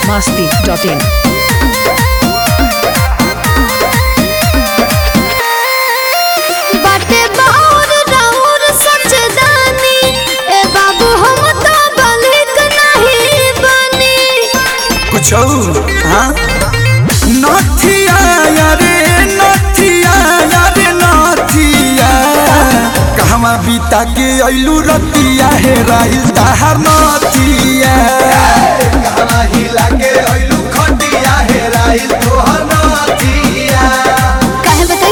biharmasti.in बाटे बाउर राउर सचदानी ए बाबू हम तो बलिक नहीं बनी कुछ हाँ नथिया यारे नथिया यारे नथिया कहवा बीता के अइलू रतिया हे राहिल ताहार नथिया कहवा हिला के अइलू खटिया हे राहिल तोहर नथिया काहे बताई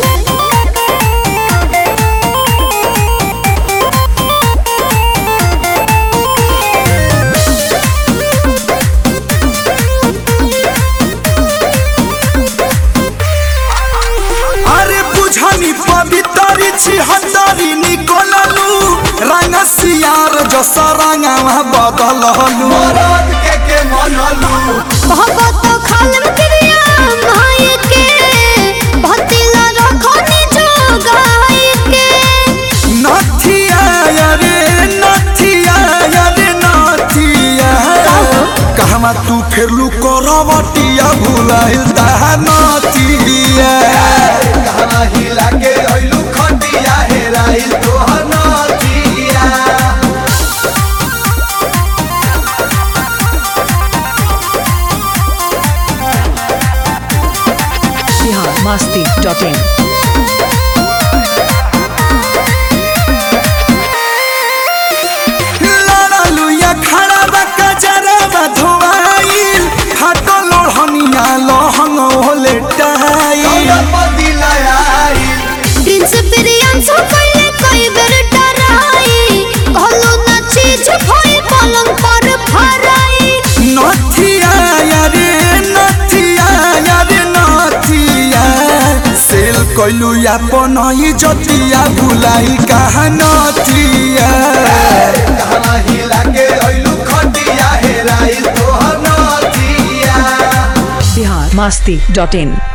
अरे बुझनी पवितरी छी हतरी निकोललू रंग सियार जस रंगवा बदललू मरद के मनलू बहुत तो खालम क्रिया भाई के भतिला रखनी जो गाय के नथिया यारे नथिया यारे नथिया कहवा तू फेरलू करवटिया भुलाइल ताहा नथिया कहवा हिला के अइलू खटिया हेराइल तोहर नथिया biharmasti.in लड़लू या खड़ा बका जरा धोवाइल हाथों लोढ़निया लहंग होले टाइल प्रिंस प्रियांशु कइले कई बेर डराई कहलो ना चीज भई पलंग पर फराई नथिया यारे नथिया यारे नथिया सेल कइलू अपन ही जतिया भुलाई कहा नथिया कहा हिला के अइलू खटिया हेराइल तोहर नथिया biharmasti.in